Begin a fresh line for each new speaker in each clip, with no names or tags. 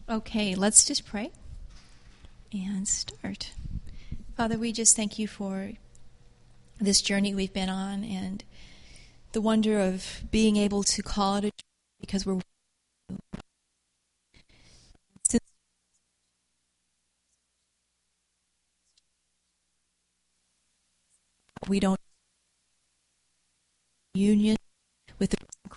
Okay, let's just pray and start. Father, we just thank you for this journey we've been on and the wonder of being able to call it a journey because we don't union with the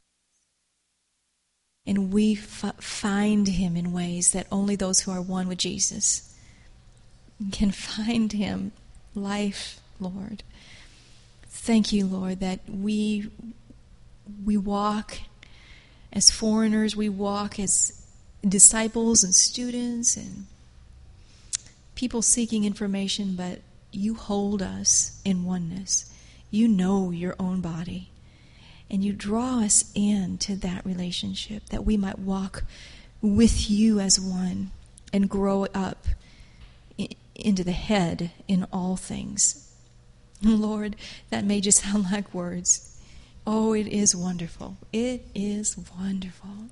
and we find him in ways that only those who are one with Jesus can find him. Life, Lord. Thank you, Lord, that we walk as foreigners, we walk as disciples and students and people seeking information, but you hold us in oneness. You know your own body. And you draw us into that relationship that we might walk with you as one and grow up into the head in all things. Lord, that may just sound like words. Oh, it is wonderful. It is wonderful.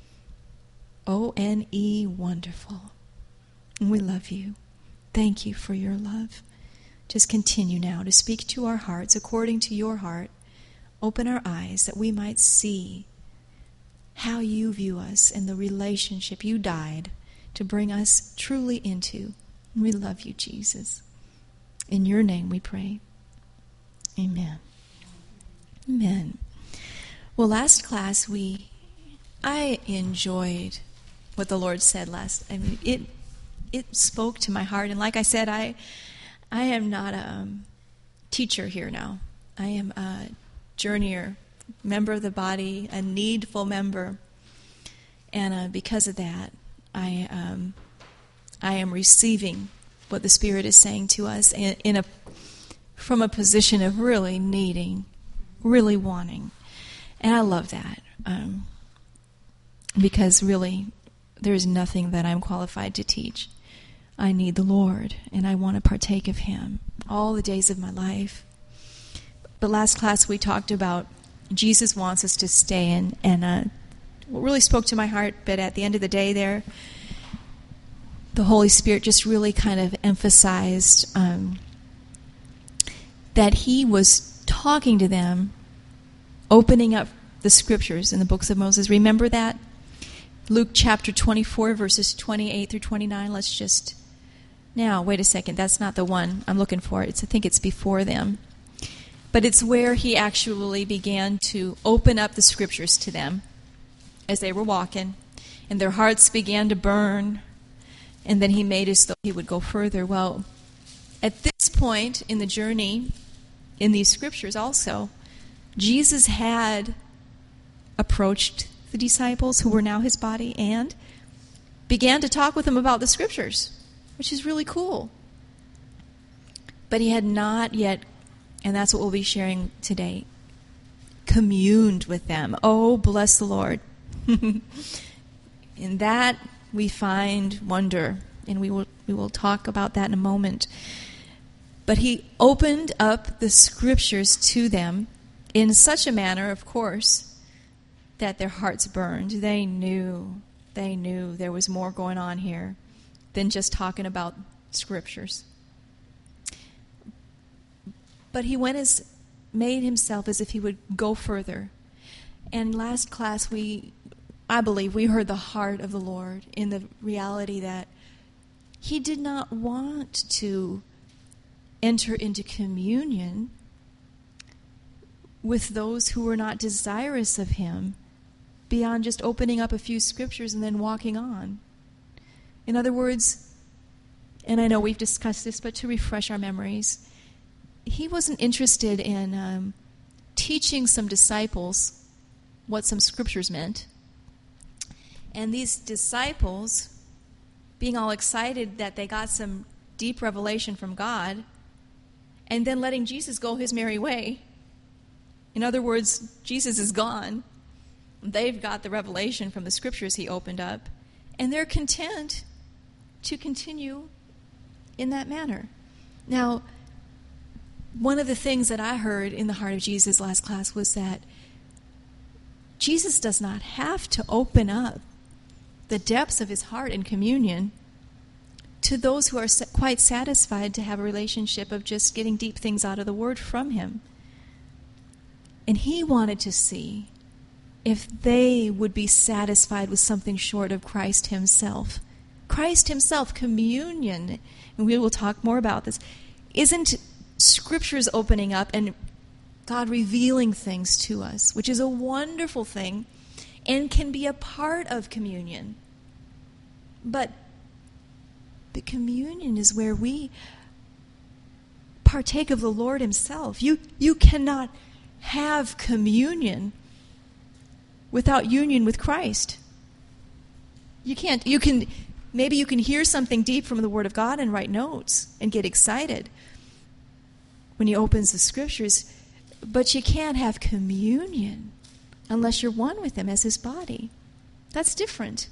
O-N-E, wonderful. And we love you. Thank you for your love. Just continue now to speak to our hearts according to your heart. Open our eyes that we might see how you view us and the relationship you died to bring us truly into. We love you, Jesus. In your name we pray. Amen. Amen. Well, last class I enjoyed what the Lord said last. I mean, it spoke to my heart, and like I said, I am not a teacher here now. I am a journeyer, member of the body, a needful member, and because of that, I am receiving what the Spirit is saying to us from a position of really needing, really wanting, and I love that because really there is nothing that I'm qualified to teach. I need the Lord, and I want to partake of Him all the days of my life. But last class we talked about Jesus wants us to stay in, and what really spoke to my heart, but at the end of the day there, the Holy Spirit just really kind of emphasized that He was talking to them, opening up the Scriptures in the books of Moses. Remember that? Luke chapter 24, verses 28 through 29. Let's just... Now, wait a second. That's not the one I'm looking for. I think it's before them. But it's where He actually began to open up the Scriptures to them as they were walking, and their hearts began to burn, and then He made as though He would go further. Well, at this point in the journey, in these Scriptures also, Jesus had approached the disciples who were now His body and began to talk with them about the Scriptures, which is really cool. But He had not yet, and that's what we'll be sharing today, communed with them. Oh, bless the Lord. In that we find wonder, and we will talk about that in a moment. But He opened up the Scriptures to them in such a manner, of course, that their hearts burned. They knew there was more going on here than just talking about Scriptures. But He made Himself as if He would go further. And last class, I believe we heard the heart of the Lord in the reality that He did not want to enter into communion with those who were not desirous of Him beyond just opening up a few Scriptures and then walking on. In other words, and I know we've discussed this, but to refresh our memories, He wasn't interested in teaching some disciples what some Scriptures meant. And these disciples, being all excited that they got some deep revelation from God, and then letting Jesus go His merry way. In other words, Jesus is gone. They've got the revelation from the Scriptures He opened up, and they're content to continue in that manner. Now, one of the things that I heard in the heart of Jesus last class was that Jesus does not have to open up the depths of his heart in communion to those who are quite satisfied to have a relationship of just getting deep things out of the Word from him. And he wanted to see if they would be satisfied with something short of Christ himself. Christ himself, communion, and we will talk more about this, isn't Scriptures opening up and God revealing things to us, which is a wonderful thing and can be a part of communion. But the communion is where we partake of the Lord himself. You cannot have communion without union with Christ. You can't. Maybe you can hear something deep from the Word of God and write notes and get excited when he opens the Scriptures, but you can't have communion unless you're one with him as his body. That's different.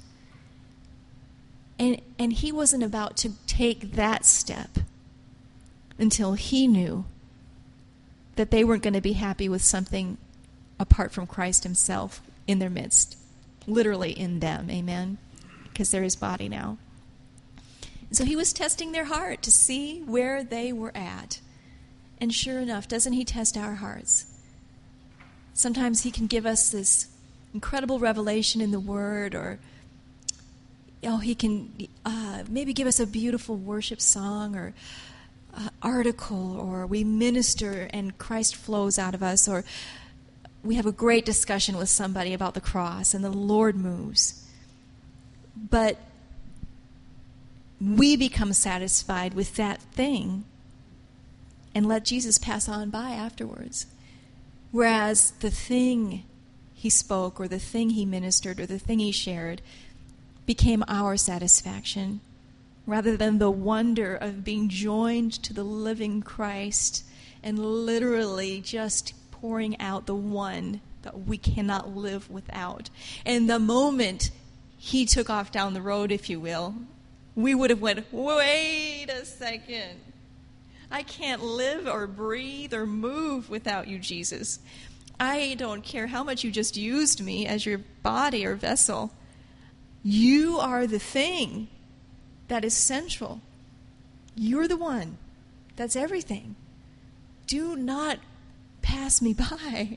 And he wasn't about to take that step until he knew that they weren't going to be happy with something apart from Christ himself in their midst. Literally in them, amen? Because they're his body now. And so he was testing their heart to see where they were at. And sure enough, doesn't he test our hearts? Sometimes he can give us this incredible revelation in the Word, or he can maybe give us a beautiful worship song or article, or we minister and Christ flows out of us, or we have a great discussion with somebody about the cross and the Lord moves. But we become satisfied with that thing and let Jesus pass on by afterwards. Whereas the thing he spoke, or the thing he ministered, or the thing he shared became our satisfaction, rather than the wonder of being joined to the living Christ and literally just pouring out the one that we cannot live without. And the moment he took off down the road, if you will, we would have went, wait a second. I can't live or breathe or move without you, Jesus. I don't care how much you just used me as your body or vessel. You are the thing that is central. You're the one. That's everything. Do not pass me by.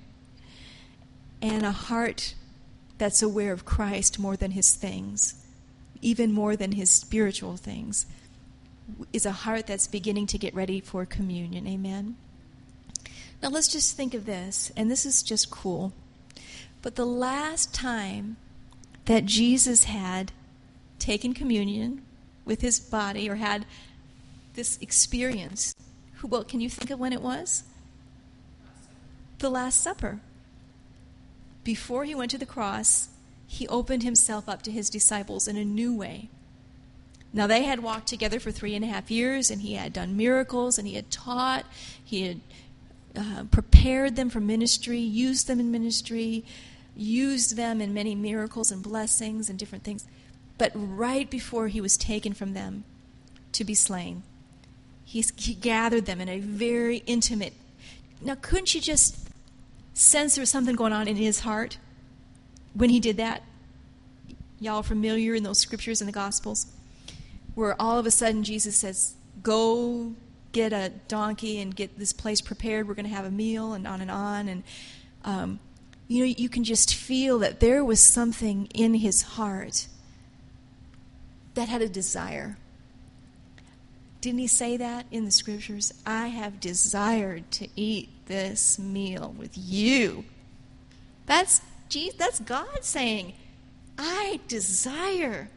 And a heart that's aware of Christ more than his things, even more than his spiritual things, is a heart that's beginning to get ready for communion. Amen? Now let's just think of this, and this is just cool. But the last time that Jesus had taken communion with his body, or had this experience, well, can you think of when it was? The Last Supper. Before he went to the cross, he opened himself up to his disciples in a new way. Now, they had walked together for 3.5 years, and he had done miracles, and he had taught, he had prepared them for ministry, used them in ministry, used them in many miracles and blessings and different things. But right before he was taken from them to be slain, he gathered them in a very intimate. Now, couldn't you just sense there was something going on in his heart when he did that? Y'all are familiar in those scriptures in the Gospels, where all of a sudden Jesus says, go get a donkey and get this place prepared. We're going to have a meal, and on and on. And, you can just feel that there was something in his heart that had a desire. Didn't he say that in the scriptures? I have desired to eat this meal with you. That's God saying, I desire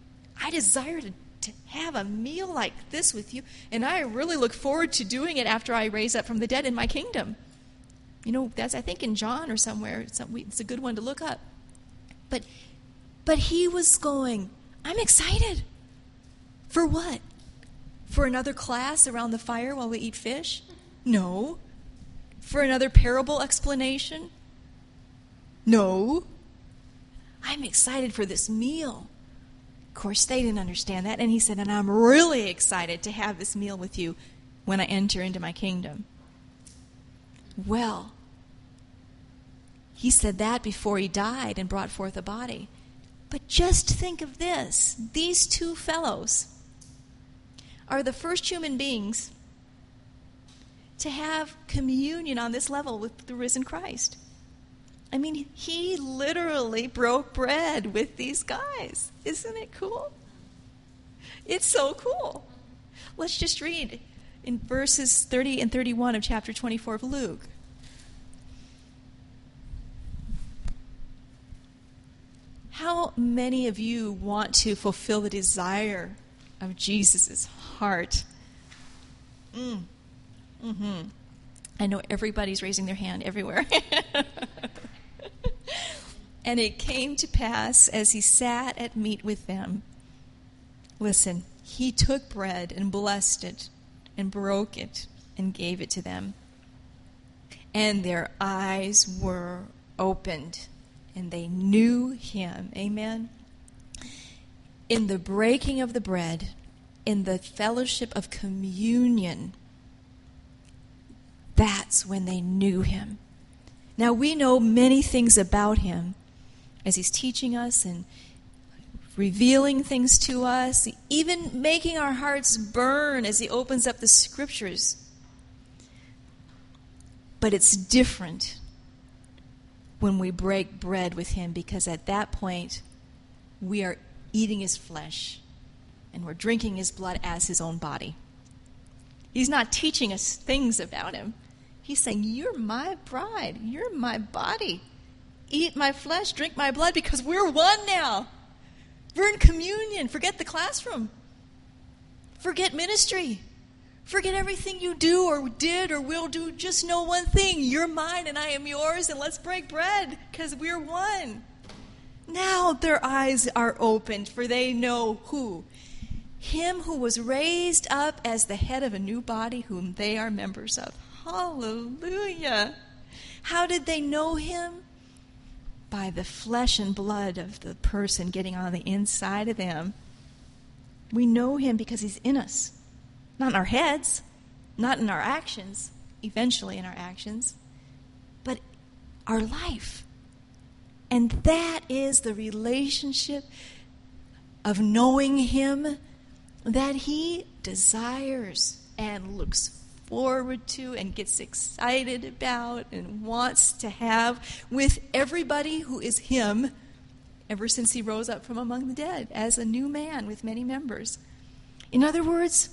to have a meal like this with you, and I really look forward to doing it after I raise up from the dead in my kingdom. That's, I think, in John or somewhere. It's a good one to look up. But he was going, I'm excited. For what? For another class around the fire while we eat fish? No. For another parable explanation? No. I'm excited for this meal. Of course, they didn't understand that. And he said, and I'm really excited to have this meal with you when I enter into my kingdom. Well, he said that before he died and brought forth a body. But just think of this. These two fellows are the first human beings to have communion on this level with the risen Christ. I mean, he literally broke bread with these guys. Isn't it cool? It's so cool. Let's just read in verses 30 and 31 of chapter 24 of Luke. How many of you want to fulfill the desire of Jesus' heart? I know everybody's raising their hand everywhere. And it came to pass as he sat at meat with them. Listen, he took bread and blessed it and broke it and gave it to them. And their eyes were opened and they knew him. Amen. In the breaking of the bread, in the fellowship of communion, that's when they knew him. Now we know many things about him as he's teaching us and revealing things to us, even making our hearts burn as he opens up the scriptures. But it's different when we break bread with him, because at that point we are eating his flesh and we're drinking his blood as his own body. He's not teaching us things about him. He's saying, you're my bride. You're my body. Eat my flesh, drink my blood, because we're one now. We're in communion. Forget the classroom. Forget ministry. Forget everything you do or did or will do. Just know one thing. You're mine and I am yours, and let's break bread because we're one. Now their eyes are opened, for they know who? Him who was raised up as the head of a new body, whom they are members of. Hallelujah. How did they know him? By the flesh and blood of the person getting on the inside of them. We know him because he's in us. Not in our heads, not in our actions, eventually in our actions, but our life. And that is the relationship of knowing him that he desires and looks forward to and gets excited about and wants to have with everybody who is him ever since he rose up from among the dead as a new man with many members. In other words,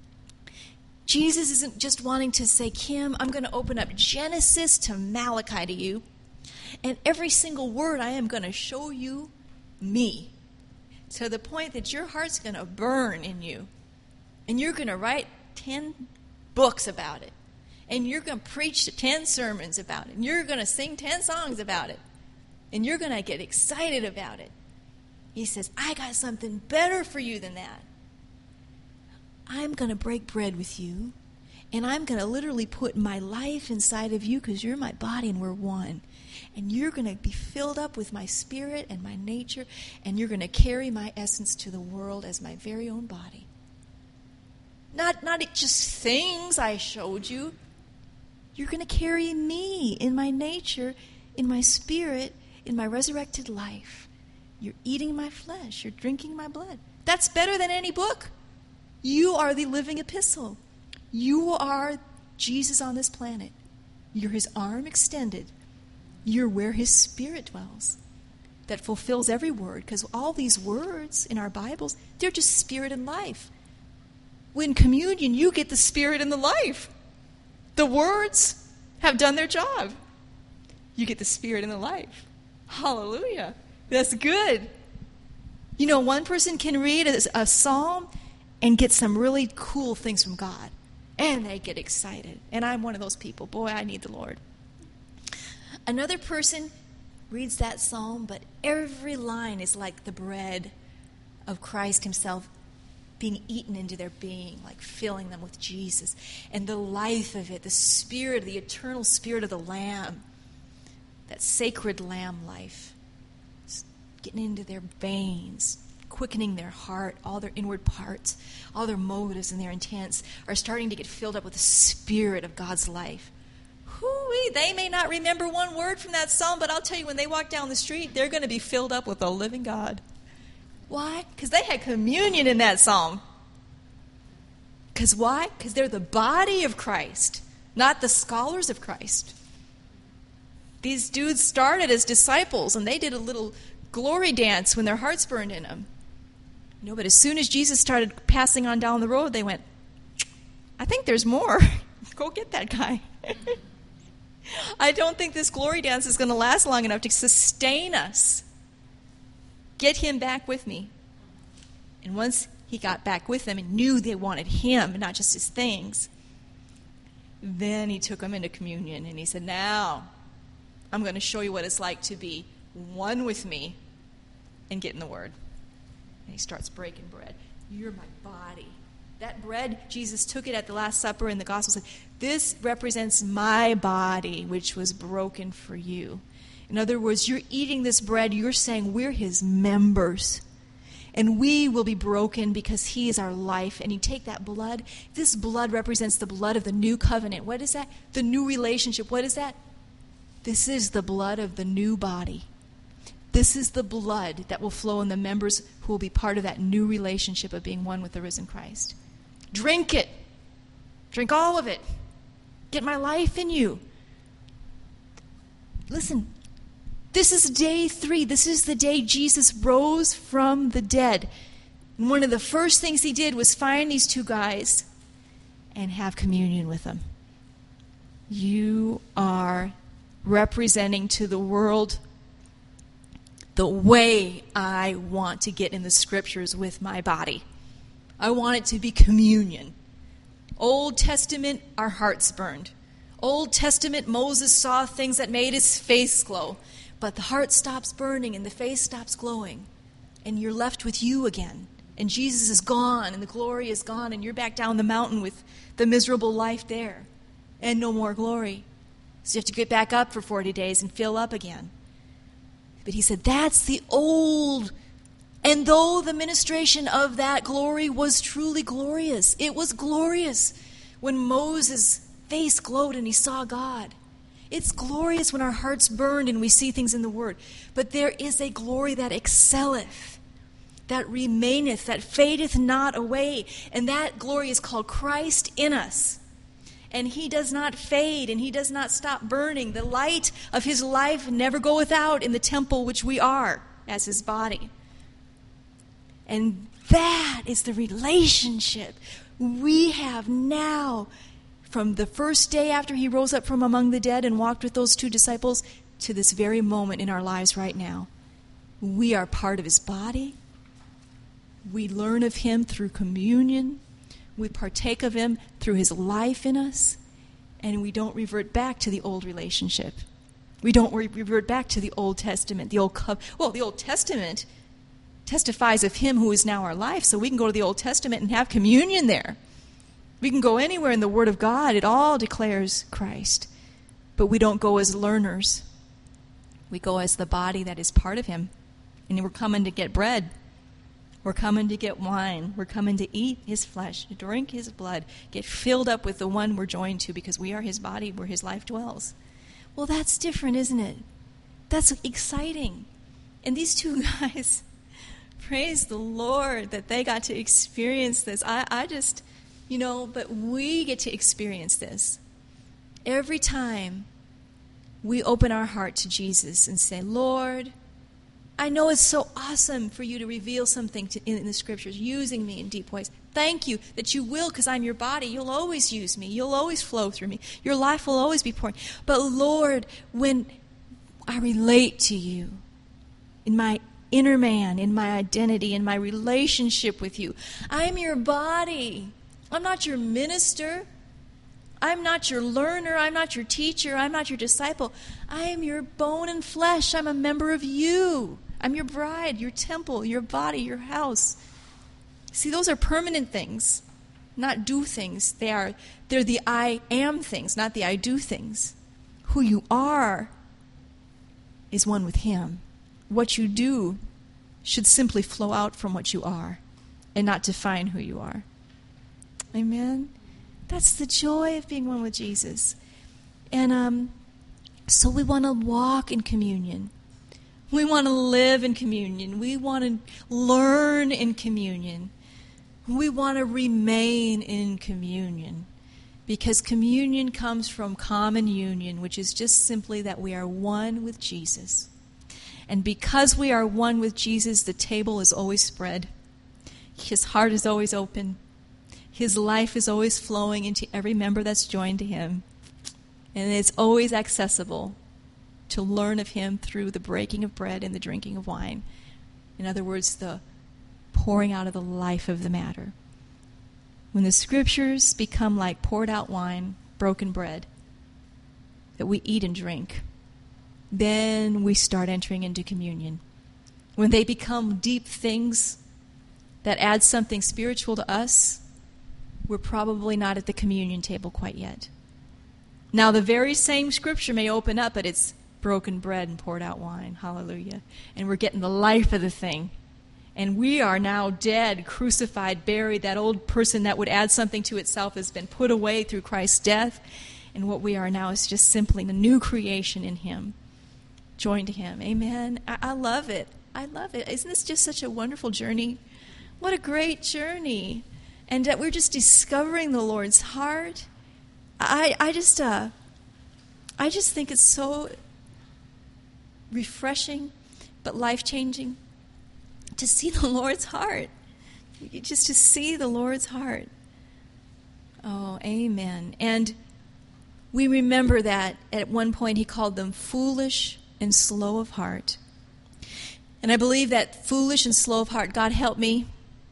Jesus isn't just wanting to say, Kim, I'm going to open up Genesis to Malachi to you, and every single word I am going to show you me, to the point that your heart's going to burn in you, and you're going to write 10 books about it, and you're going to preach 10 sermons about it, and you're going to sing 10 songs about it, and you're going to get excited about it. He says, I got something better for you than that. I'm going to break bread with you, and I'm going to literally put my life inside of you because you're my body and we're one. And you're going to be filled up with my spirit and my nature, and you're going to carry my essence to the world as my very own body. Not just things I showed you. You're going to carry me in my nature, in my spirit, in my resurrected life. You're eating my flesh. You're drinking my blood. That's better than any book. You are the living epistle. You are Jesus on this planet. You're his arm extended. You're where his spirit dwells. That fulfills every word. Because all these words in our Bibles, they're just spirit and life. When communion, you get the spirit and the life. The words have done their job. You get the spirit and the life. Hallelujah. That's good. You know, one person can read a psalm and get some really cool things from God. And they get excited. And I'm one of those people. Boy, I need the Lord. Another person reads that psalm, but every line is like the bread of Christ himself being eaten into their being, like filling them with Jesus. And the life of it, the spirit, the eternal spirit of the Lamb, that sacred Lamb life, getting into their veins, quickening their heart, all their inward parts, all their motives and their intents are starting to get filled up with the spirit of God's life. Whew, They may not remember one word from that psalm, but I'll tell you, when they walk down the street, they're going to be filled up with the living God. Why? Because they had communion in that psalm. Because why? Because they're the body of Christ, not the scholars of Christ. These dudes started as disciples, and they did a little glory dance when their hearts burned in them. But as soon as Jesus started passing on down the road, they went, I think there's more. Go get that guy. I don't think this glory dance is going to last long enough to sustain us. Get him back with me. And once he got back with them and knew they wanted him, not just his things, then he took them into communion, and he said, now I'm going to show you what it's like to be one with me and get in the Word. And he starts breaking bread. You're my body. That bread, Jesus took it at the Last Supper in the Gospel, said, this represents my body, which was broken for you. In other words, you're eating this bread, you're saying we're his members. And we will be broken because he is our life. And you take that blood. This blood represents the blood of the new covenant. What is that? The new relationship. What is that? This is the blood of the new body. This is the blood that will flow in the members who will be part of that new relationship of being one with the risen Christ. Drink it. Drink all of it. Get my life in you. Listen, this is day 3. This is the day Jesus rose from the dead. And one of the first things he did was find these 2 guys and have communion with them. You are representing to the world the way I want to get in the Scriptures with my body. I want it to be communion. Old Testament, our hearts burned. Old Testament, Moses saw things that made his face glow. But the heart stops burning and the face stops glowing. And you're left with you again. And Jesus is gone and the glory is gone. And you're back down the mountain with the miserable life there. And no more glory. So you have to get back up for 40 days and fill up again. But he said, that's the old. And though the ministration of that glory was truly glorious, it was glorious when Moses' face glowed and he saw God. It's glorious when our hearts burned and we see things in the Word. But there is a glory that excelleth, that remaineth, that fadeth not away. And that glory is called Christ in us. And he does not fade and he does not stop burning. The light of his life never goeth out in the temple which we are as his body. And that is the relationship we have now from the first day after he rose up from among the dead and walked with those 2 disciples to this very moment in our lives right now. We are part of his body. We learn of him through communion. We partake of him through his life in us. And we don't revert back to the old relationship. We don't revert back to the Old Testament. The Old Testament testifies of him who is now our life, so we can go to the Old Testament and have communion there. We can go anywhere in the Word of God. It all declares Christ. But we don't go as learners. We go as the body that is part of him. And we're coming to get bread. We're coming to get wine. We're coming to eat his flesh, to drink his blood, get filled up with the one we're joined to because we are his body where his life dwells. Well, that's different, isn't it? That's exciting. And these 2 guys, praise the Lord that they got to experience this. I just... but we get to experience this. Every time we open our heart to Jesus and say, Lord, I know it's so awesome for you to reveal something in the Scriptures, using me in deep ways. Thank you that you will, because I'm your body. You'll always use me. You'll always flow through me. Your life will always be pouring. But Lord, when I relate to you in my inner man, in my identity, in my relationship with you, I'm your body. I'm not your minister. I'm not your learner. I'm not your teacher. I'm not your disciple. I am your bone and flesh. I'm a member of you. I'm your bride, your temple, your body, your house. See, those are permanent things, not do things. They're the I am things, not the I do things. Who you are is one with him. What you do should simply flow out from what you are and not define who you are. Amen? That's the joy of being one with Jesus. And So we want to walk in communion. We want to live in communion. We want to learn in communion. We want to remain in communion. Because communion comes from common union, which is just simply that we are one with Jesus. And because we are one with Jesus, the table is always spread. His heart is always open. His life is always flowing into every member that's joined to him. And it's always accessible to learn of him through the breaking of bread and the drinking of wine. In other words, the pouring out of the life of the matter. When the scriptures become like poured out wine, broken bread, that we eat and drink, then we start entering into communion. When they become deep things that add something spiritual to us, we're probably not at the communion table quite yet. Now, the very same scripture may open up, but it's broken bread and poured out wine. Hallelujah. And we're getting the life of the thing. And we are now dead, crucified, buried. That old person that would add something to itself has been put away through Christ's death. And what we are now is just simply a new creation in him, joined to him. Amen. I love it. I love it. Isn't this just such a wonderful journey? What a great journey. And that we're just discovering the Lord's heart. I just think it's so refreshing but life-changing to see the Lord's heart. Just to see the Lord's heart. Oh, amen. And we remember that at one point he called them foolish and slow of heart. And I believe that foolish and slow of heart, God help me,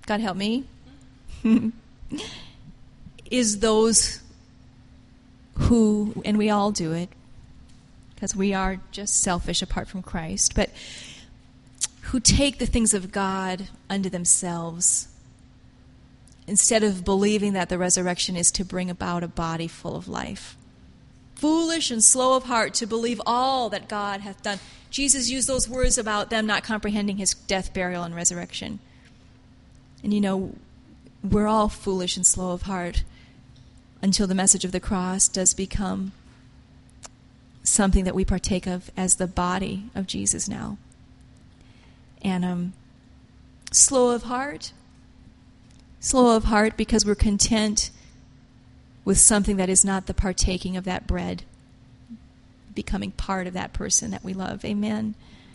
is those who, and we all do it, because we are just selfish apart from Christ, but who take the things of God unto themselves instead of believing that the resurrection is to bring about a body full of life. Foolish and slow of heart to believe all that God hath done. Jesus used those words about them not comprehending his death, burial, and resurrection. And you know, we're all foolish and slow of heart until the message of the cross does become something that we partake of as the body of Jesus now. And slow of heart because we're content with something that is not the partaking of that bread, becoming part of that person that we love. Amen.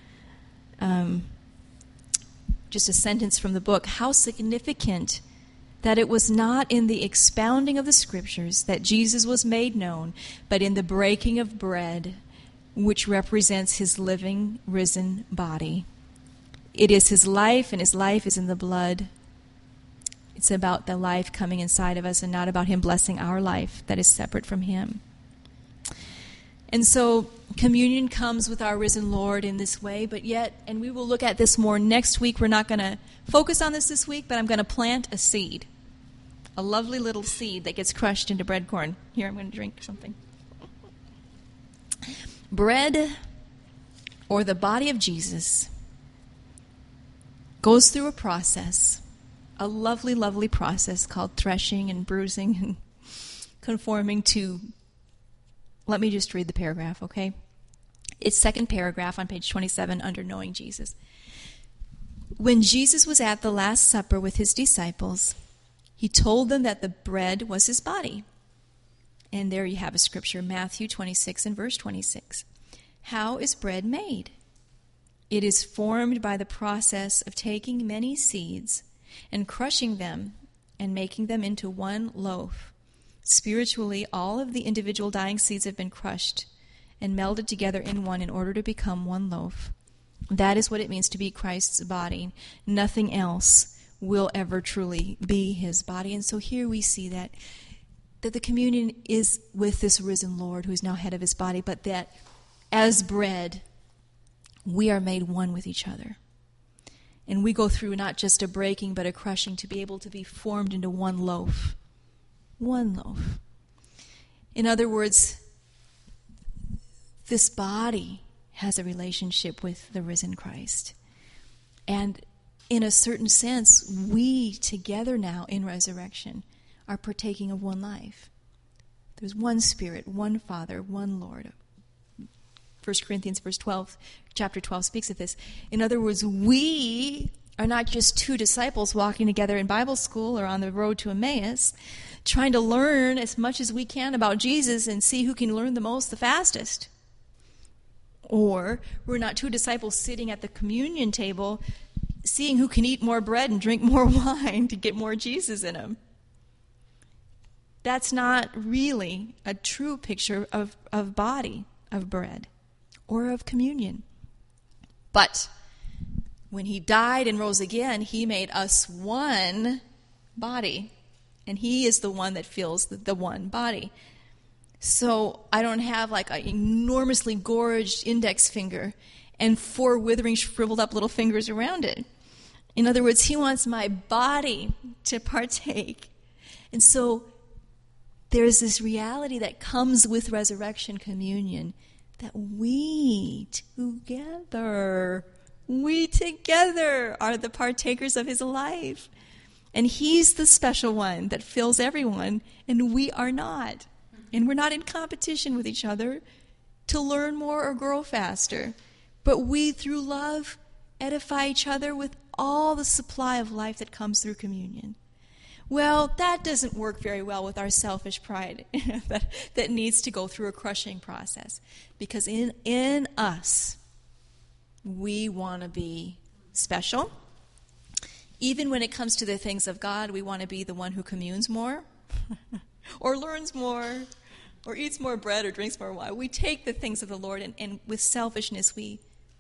Just a sentence from the book. How significant that it was not in the expounding of the scriptures that Jesus was made known, but in the breaking of bread, which represents his living, risen body. It is his life, and his life is in the blood. It's about the life coming inside of us and not about him blessing our life that is separate from him. And so communion comes with our risen Lord in this way, but yet, and we will look at this more next week. We're not going to focus on this week, but I'm going to plant a seed, a lovely little seed that gets crushed into bread corn. Here, I'm going to drink something. Bread, or the body of Jesus, goes through a process, a lovely, lovely process called threshing and bruising and conforming to, let me just read the paragraph, okay? It's second paragraph on page 27 under Knowing Jesus. When Jesus was at the Last Supper with his disciples, he told them that the bread was his body. And there you have a scripture, Matthew 26 and verse 26. How is bread made? It is formed by the process of taking many seeds and crushing them and making them into one loaf. Spiritually, all of the individual dying seeds have been crushed and melded together in one in order to become one loaf. That is what it means to be Christ's body. Nothing else will ever truly be his body. And so here we see that the communion is with this risen Lord who is now head of his body, but that as bread, we are made one with each other. And we go through not just a breaking, but a crushing to be able to be formed into one loaf. One loaf. In other words, this body has a relationship with the risen Christ. And in a certain sense, we together now in resurrection are partaking of one life. There's one Spirit, one Father, one Lord, 1 Corinthians chapter 12 speaks of this. In other words, we are not just two disciples walking together in Bible school or on the road to Emmaus, trying to learn as much as we can about Jesus and see who can learn the most the fastest. Or we're not two disciples sitting at the communion table seeing who can eat more bread and drink more wine to get more Jesus in them. That's not really a true picture of body, of bread, or of communion. But when he died and rose again, he made us one body. And he is the one that fills the one body. So I don't have like an enormously gorged index finger and 4 withering, shriveled up little fingers around it. In other words, he wants my body to partake. And so there's this reality that comes with resurrection communion that we together are the partakers of his life. And he's the special one that fills everyone, and we are not. And we're not in competition with each other to learn more or grow faster. But we, through love, edify each other with all the supply of life that comes through communion. Well, that doesn't work very well with our selfish pride that needs to go through a crushing process. Because in us, we want to be special. Even when it comes to the things of God, we want to be the one who communes more or learns more or eats more bread or drinks more wine. We take the things of the Lord, and with selfishness, we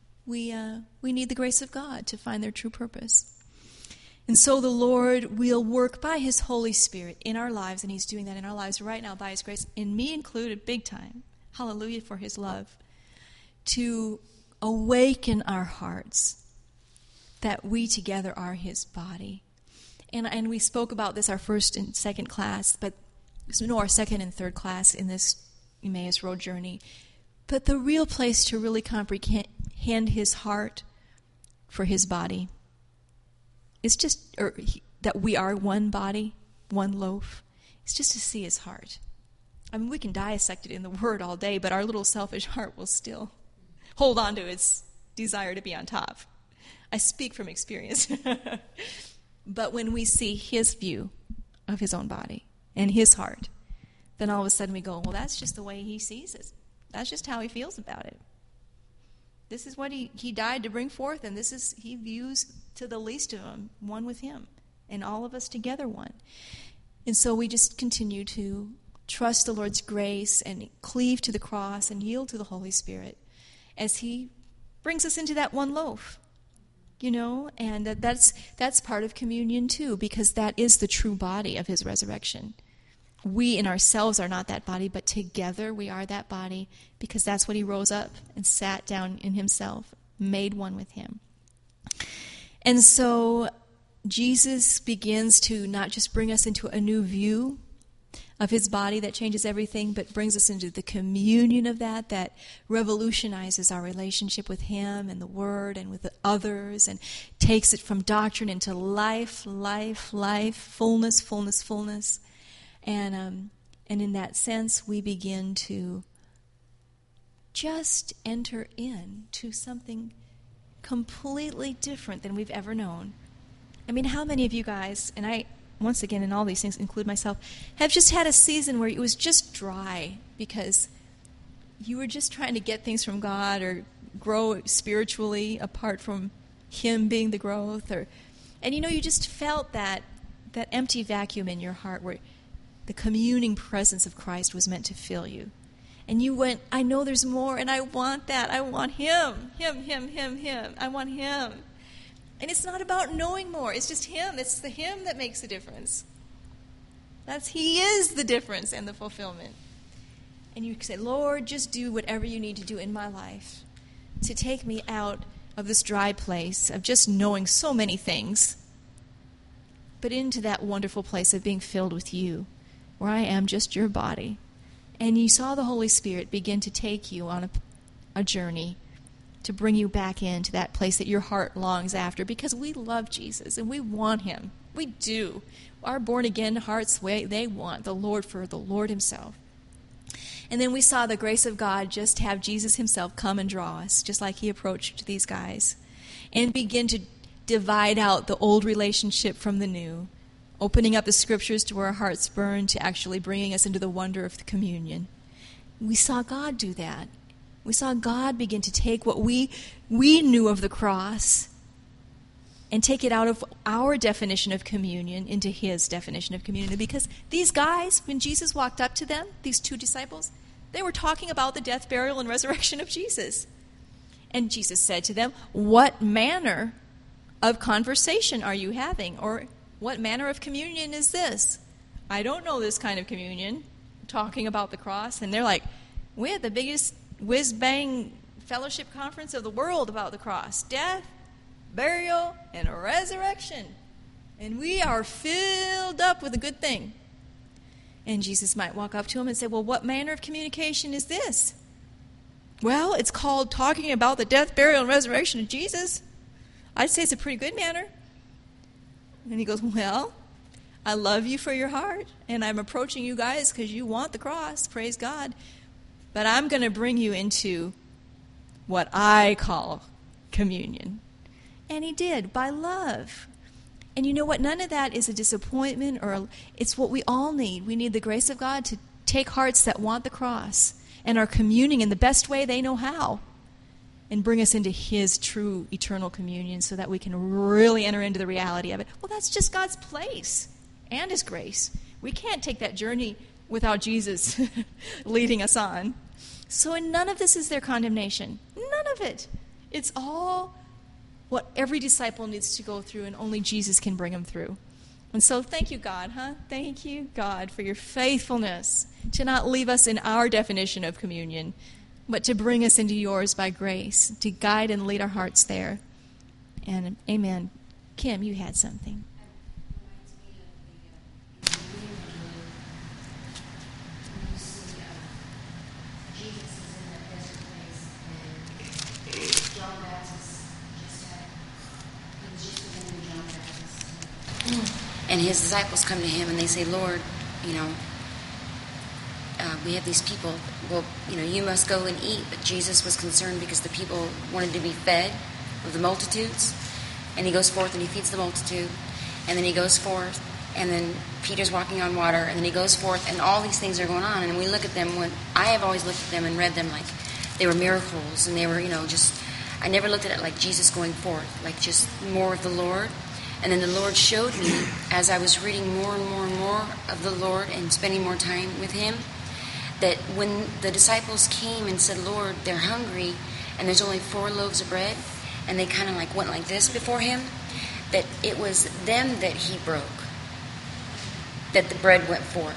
need the grace of God to find their true purpose. And so the Lord will work by his Holy Spirit in our lives, and he's doing that in our lives right now by his grace, and me included, big time. Hallelujah for his love. To awaken our hearts that we together are his body. And we spoke about this our first and second class, our second and third class in this Emmaus Road journey. But the real place to really comprehend his heart for his body is just that we are one body, one loaf. It's just to see his heart. I mean, we can dissect it in the Word all day, but our little selfish heart will still hold on to its desire to be on top. I speak from experience. But when we see his view of his own body and his heart, then all of a sudden we go, well, that's just the way he sees it. That's just how he feels about it. This is what he died to bring forth, and this is, he views to the least of them, one with him, and all of us together one. And so we just continue to trust the Lord's grace and cleave to the cross and yield to the Holy Spirit as he brings us into that one loaf. And that's part of communion too, because that is the true body of his resurrection. We in ourselves are not that body, but together we are that body, because that's what he rose up and sat down in himself, made one with him. And so Jesus begins to not just bring us into a new view of his body that changes everything, but brings us into the communion of that revolutionizes our relationship with him and the Word and with the others, and takes it from doctrine into life, fullness. And in that sense, we begin to just enter into something completely different than we've ever known. I mean, how many of you guys, and I, once again, in all these things, include myself, have just had a season where it was just dry because you were just trying to get things from God or grow spiritually apart from him being the growth, and you just felt that empty vacuum in your heart where the communing presence of Christ was meant to fill you. And you went, I know there's more, and I want that. I want him. I want him. And it's not about knowing more. It's just him. It's the him that makes the difference. He is the difference and the fulfillment. And you say, Lord, just do whatever you need to do in my life to take me out of this dry place of just knowing so many things, but into that wonderful place of being filled with you, where I am just your body. And you saw the Holy Spirit begin to take you on a journey to bring you back into that place that your heart longs after, because we love Jesus and we want him. We do. Our born-again hearts, they want the Lord for the Lord himself. And then we saw the grace of God just have Jesus himself come and draw us, just like he approached these guys, and begin to divide out the old relationship from the new, opening up the scriptures to where our hearts burn, to actually bringing us into the wonder of the communion. We saw God do that. We saw God begin to take what we knew of the cross and take it out of our definition of communion into his definition of communion. Because these guys, when Jesus walked up to them, these two disciples, they were talking about the death, burial, and resurrection of Jesus. And Jesus said to them, "What manner of conversation are you having?" Or, "What manner of communion is this?" "I don't know this kind of communion," talking about the cross. And they're like, "We had the biggest whiz-bang fellowship conference of the world about the cross. Death, burial, and a resurrection. And we are filled up with a good thing." And Jesus might walk up to him and say, "Well, what manner of communication is this?" "Well, it's called talking about the death, burial, and resurrection of Jesus. I'd say it's a pretty good manner." And he goes, "Well, I love you for your heart, and I'm approaching you guys because you want the cross, praise God. But I'm going to bring you into what I call communion." And he did, by love. And you know what? None of that is a disappointment, it's what we all need. We need the grace of God to take hearts that want the cross and are communing in the best way they know how, and bring us into his true eternal communion so that we can really enter into the reality of it. Well, that's just God's place and his grace. We can't take that journey without Jesus leading us on. So in none of this is there condemnation. None of it. It's all what every disciple needs to go through, and only Jesus can bring them through. And so thank you, God, Thank you, God, for your faithfulness to not leave us in our definition of communion, but to bring us into yours by grace, to guide and lead our hearts there. And amen. Kim, you had something.
And his disciples come to him and they say, "Lord, we have these people. Well, you must go and eat." But Jesus was concerned because the people wanted to be fed of the multitudes. And he goes forth and he feeds the multitude. And then he goes forth, and then Peter's walking on water, and then he goes forth, and all these things are going on. And we look at them, I have always looked at them and read them like they were miracles, and they were, I never looked at it like Jesus going forth, like just more of the Lord. And then the Lord showed me, as I was reading more and more and more of the Lord and spending more time with him, that when the disciples came and said, "Lord, they're hungry, and there's only 4 loaves of bread," and they kind of like went like this before him, that it was them that he broke, that the bread went forth.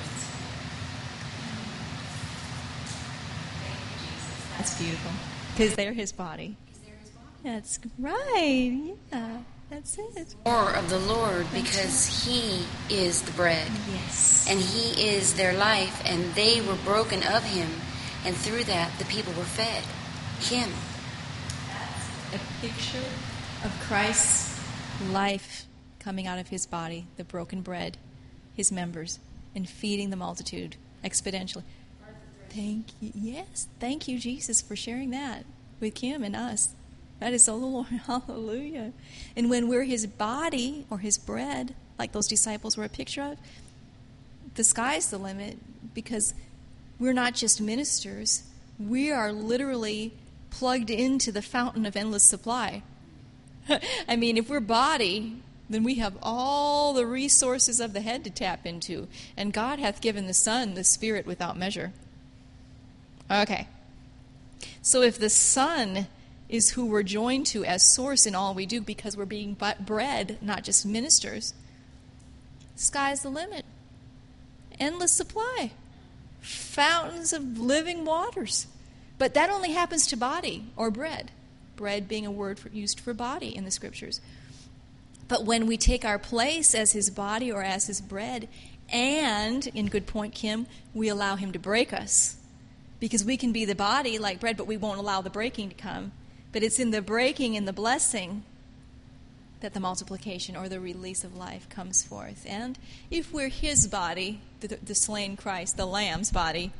That's beautiful. Because they're his body. That's right. Yeah. That's it.
More of the Lord, because he is the bread.
Yes.
And he is their life, and they were broken of him, and through that the people were fed him.
That's a picture of Christ's life coming out of his body, the broken bread, his members, and feeding the multitude exponentially. Thank you. Yes, thank you, Jesus, for sharing that with Kim and us. That is the Lord. Hallelujah. And when we're his body or his bread, like those disciples were a picture of, the sky's the limit, because we're not just ministers. We are literally plugged into the fountain of endless supply. I mean, if we're body, then we have all the resources of the head to tap into. And God hath given the Son the Spirit without measure. Okay. So if the Son is who we're joined to as source in all we do, because we're being bread, not just ministers, sky's the limit. Endless supply. Fountains of living waters. But that only happens to body or bread. Bread being a word used for body in the scriptures. But when we take our place as his body or as his bread, and, in good point, Kim, we allow him to break us. Because we can be the body like bread, but we won't allow the breaking to come. But it's in the breaking and the blessing that the multiplication or the release of life comes forth. And if we're his body, the slain Christ, the Lamb's body,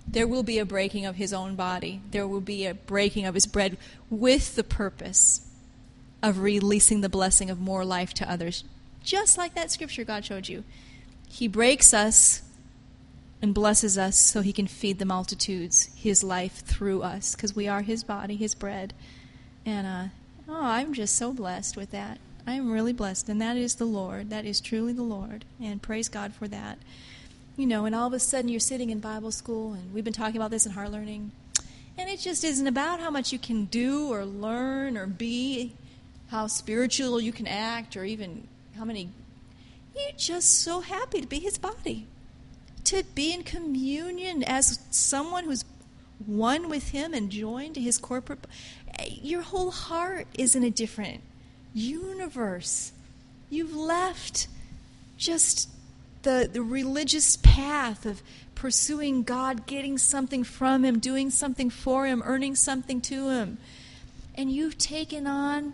There will be a breaking of his own body. There will be a breaking of his bread with the purpose of releasing the blessing of more life to others. Just like that scripture God showed you. He breaks us and blesses us so he can feed the multitudes, his life through us, because we are his body, his bread. And I'm just so blessed with that. I am really blessed, and that is the Lord. That is truly the Lord, and praise God for that. You know, and all of a sudden you're sitting in Bible school, and we've been talking about this in Heart Learning, and it just isn't about how much you can do or learn or be, how spiritual you can act, or even how many. You're just so happy to be his body, to be in communion as someone who's one with him and joined to his corporate. Your whole heart is in a different universe. You've left just the religious path of pursuing God, getting something from him, doing something for him, earning something to him. And you've taken on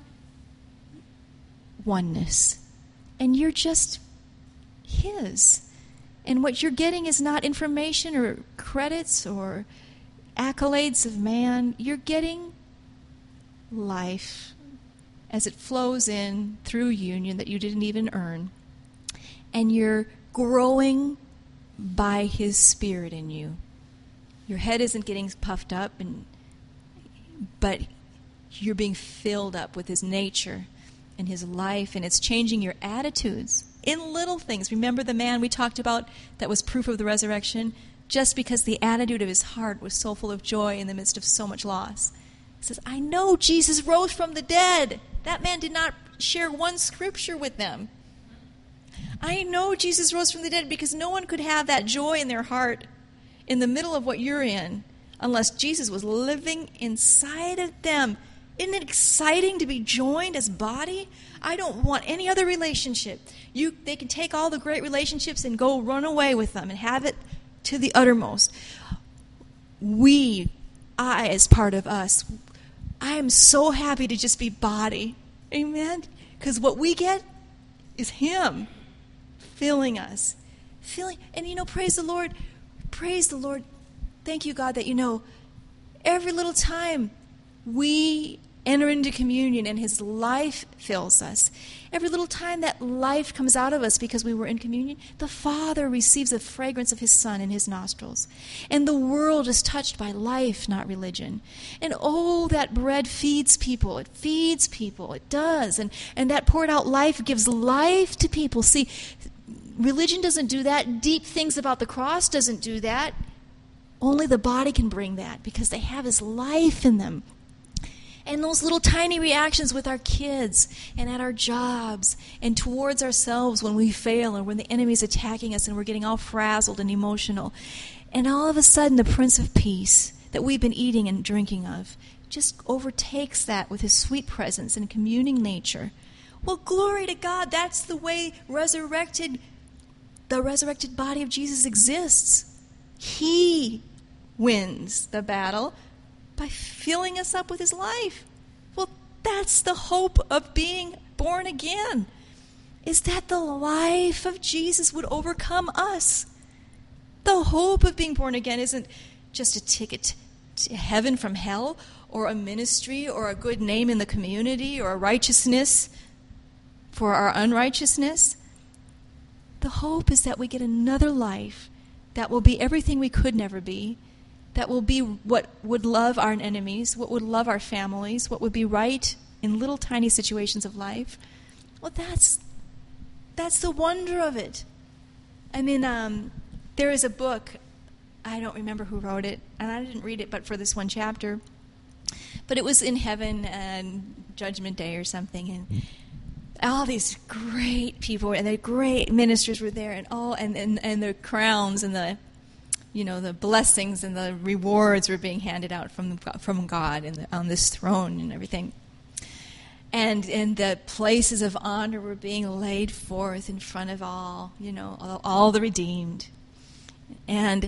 oneness. And you're just his. And what you're getting is not information or credits or accolades of man. You're getting life as it flows in through union that you didn't even earn. And you're growing by his Spirit in you. Your head isn't getting puffed up, but you're being filled up with his nature and his life, and it's changing your attitudes in little things. Remember the man we talked about that was proof of the resurrection? Just because the attitude of his heart was so full of joy in the midst of so much loss. He says, I know Jesus rose from the dead. That man did not share one scripture with them. I know Jesus rose from the dead, because no one could have that joy in their heart in the middle of what you're in unless Jesus was living inside of them. Isn't it exciting to be joined as body? I don't want any other relationship. They can take all the great relationships and go run away with them and have it to the uttermost. I as part of us, I am so happy to just be body. Amen? Because what we get is him filling us. And praise the Lord. Praise the Lord. Thank you, God, that every little time we enter into communion and his life fills us. Every little time that life comes out of us because we were in communion, the Father receives the fragrance of his Son in his nostrils. And the world is touched by life, not religion. And that bread feeds people. It feeds people. It does. And that poured out life gives life to people. See, religion doesn't do that. Deep things about the cross doesn't do that. Only the body can bring that because they have his life in them. And those little tiny reactions with our kids and at our jobs and towards ourselves when we fail or when the enemy's attacking us and we're getting all frazzled and emotional. And all of a sudden the Prince of Peace that we've been eating and drinking of just overtakes that with his sweet presence and communing nature. Well, glory to God. That's the way the resurrected body of Jesus exists. He wins the battle by filling us up with his life. Well, that's the hope of being born again, is that the life of Jesus would overcome us. The hope of being born again isn't just a ticket to heaven from hell, or a ministry, or a good name in the community, or a righteousness for our unrighteousness. The hope is that we get another life that will be everything we could never be, that will be what would love our enemies, what would love our families, what would be right in little tiny situations of life. Well, that's the wonder of it. I mean, there is a book, I don't remember who wrote it, and I didn't read it but for this one chapter, but it was in heaven and Judgment Day or something, and all these great people and the great ministers were there, and the crowns and the blessings and the rewards were being handed out from God on this throne and everything. And the places of honor were being laid forth in front of all the redeemed. And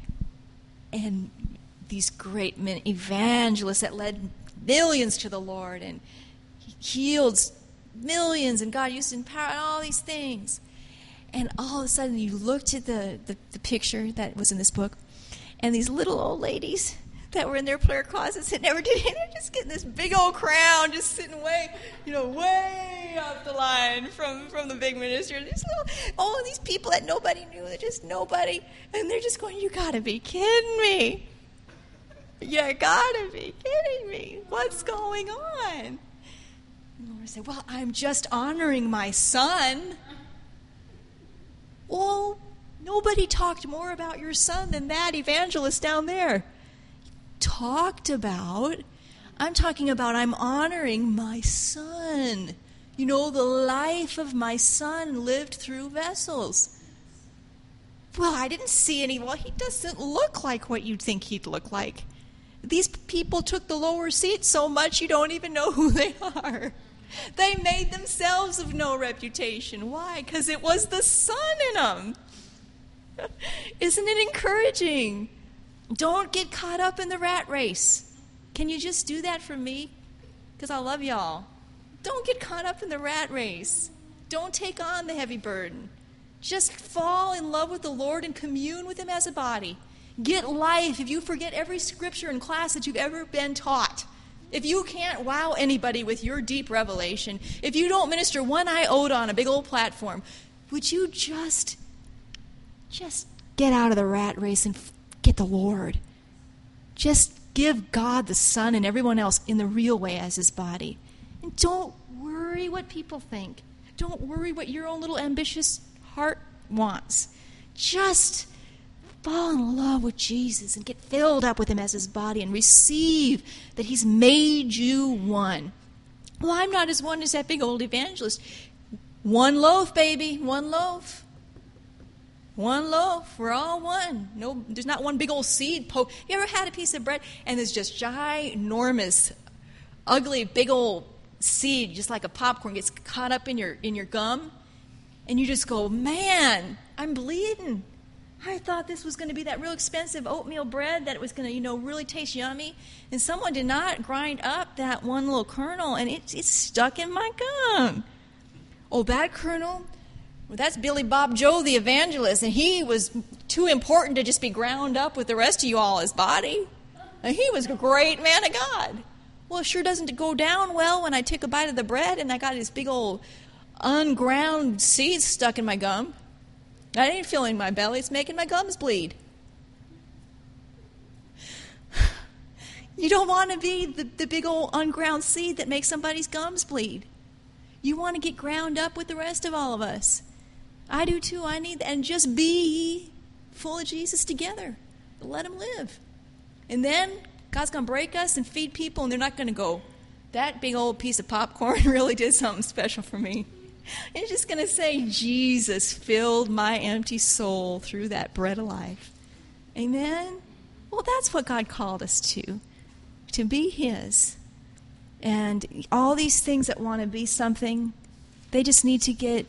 these great men, evangelists that led millions to the Lord and healed millions, and God used to empower all these things. And all of a sudden you looked at the picture that was in this book, And these little old ladies that were in their prayer closets that never did it, they're just getting this big old crown, just sitting way off the line from the big minister. These people that nobody knew, they're just nobody. And they're just going, you gotta be kidding me. You gotta be kidding me. What's going on? And the Lord said, well, I'm just honoring my son. Well, nobody talked more about your son than that evangelist down there talked about. I'm talking about I'm honoring my son. The life of my son lived through vessels. Well, I didn't see any. Well, he doesn't look like what you'd think he'd look like. These people took the lower seat so much you don't even know who they are. They made themselves of no reputation. Why? Because it was the Son in them. Isn't it encouraging? Don't get caught up in the rat race. Can you just do that for me? Because I love y'all. Don't get caught up in the rat race. Don't take on the heavy burden. Just fall in love with the Lord and commune with Him as a body. Get life. If you forget every scripture in class that you've ever been taught, if you can't wow anybody with your deep revelation, if you don't minister one iota on a big old platform, would you just get out of the rat race and get the Lord? Just give God the Son and everyone else in the real way as His body. And don't worry what people think. Don't worry what your own little ambitious heart wants. Just fall in love with Jesus and get filled up with Him as His body and receive that He's made you one. Well, I'm not as one as that big old evangelist. One loaf, baby, one loaf. One loaf. We're all one. No, there's not one big old seed poke. You ever had a piece of bread and there's just ginormous, ugly, big old seed, just like a popcorn, gets caught up in your gum, and you just go, man, I'm bleeding. I thought this was going to be that real expensive oatmeal bread that it was going to, really taste yummy. And someone did not grind up that one little kernel, and it's stuck in my gum. Oh, that kernel? Well, that's Billy Bob Joe, the evangelist, and he was too important to just be ground up with the rest of you all, his body. And he was a great man of God. Well, it sure doesn't go down well when I take a bite of the bread and I got this big old unground seed stuck in my gum. That ain't filling my belly. It's making my gums bleed. You don't want to be the big old unground seed that makes somebody's gums bleed. You want to get ground up with the rest of all of us. I do too. I need that. And just be full of Jesus together. Let Him live. And then God's going to break us and feed people, and they're not going to go, that big old piece of popcorn really did something special for me. It's just going to say, Jesus filled my empty soul through that bread of life. Amen? Well, that's what God called us to be His. And all these things that want to be something, they just need to get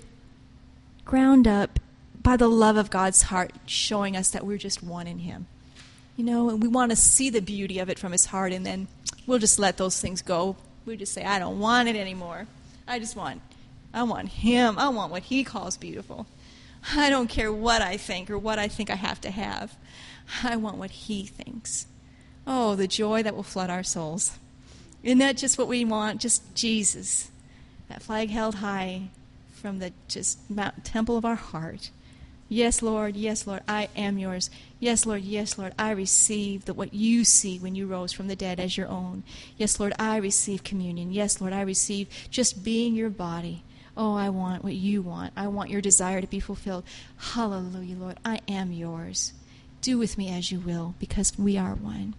ground up by the love of God's heart, showing us that we're just one in Him. And we want to see the beauty of it from His heart, and then we'll just let those things go. We just say, I don't want it anymore. I want Him. I want what He calls beautiful. I don't care what I think or what I think I have to have. I want what He thinks. Oh, the joy that will flood our souls. Isn't that just what we want? Just Jesus. That flag held high from the just temple of our heart. Yes, Lord, I am yours. Yes, Lord, I receive what you see when you rose from the dead as your own. Yes, Lord, I receive communion. Yes, Lord, I receive just being your body. Oh, I want what you want. I want your desire to be fulfilled. Hallelujah, Lord, I am yours. Do with me as you will, because we are one.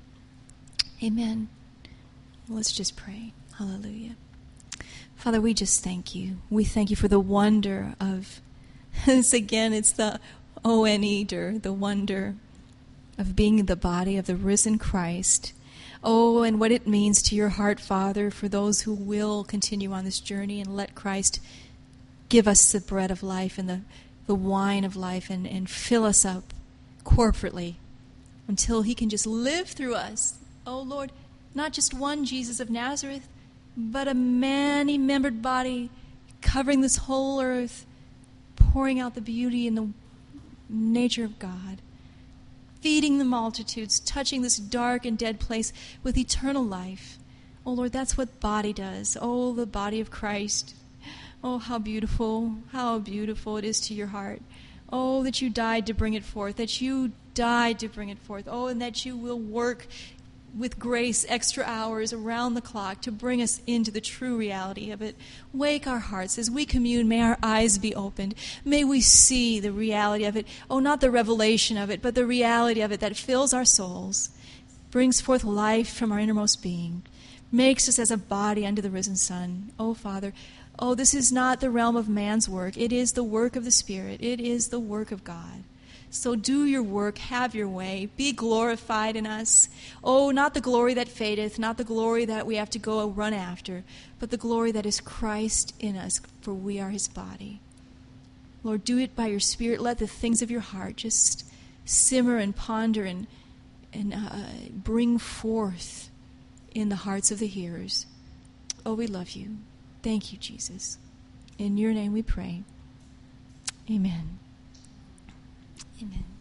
Amen. Let's just pray. Hallelujah. Father, we just thank you. We thank you for the wonder of this again, it's the O-N-E-der, the wonder of being the body of the risen Christ. Oh, and what it means to your heart, Father, for those who will continue on this journey and let Christ give us the bread of life and the wine of life and fill us up corporately until He can just live through us. Oh, Lord, not just one Jesus of Nazareth, but a many-membered body covering this whole earth, pouring out the beauty and the nature of God. feeding the multitudes, touching this dark and dead place with eternal life. Oh, Lord, that's what body does. Oh, the body of Christ. Oh, how beautiful it is to your heart. Oh, that you died to bring it forth, that you died to bring it forth. Oh, and that you will work with grace extra hours around the clock to bring us into the true reality of it. Wake our hearts as we commune. May our eyes be opened. May we see the reality of it. Oh, not the revelation of it, but the reality of it that fills our souls, brings forth life from our innermost being, makes us as a body unto the risen Son. Oh, Father, oh, this is not the realm of man's work. It is the work of the Spirit. It is the work of God. So do your work, have your way, be glorified in us. Oh, not the glory that fadeth, not the glory that we have to go run after, but the glory that is Christ in us, for we are his body. Lord, do it by your Spirit. Let the things of your heart just simmer and ponder and bring forth in the hearts of the hearers. Oh, we love you. Thank you, Jesus. In your name we pray. Amen. Amen.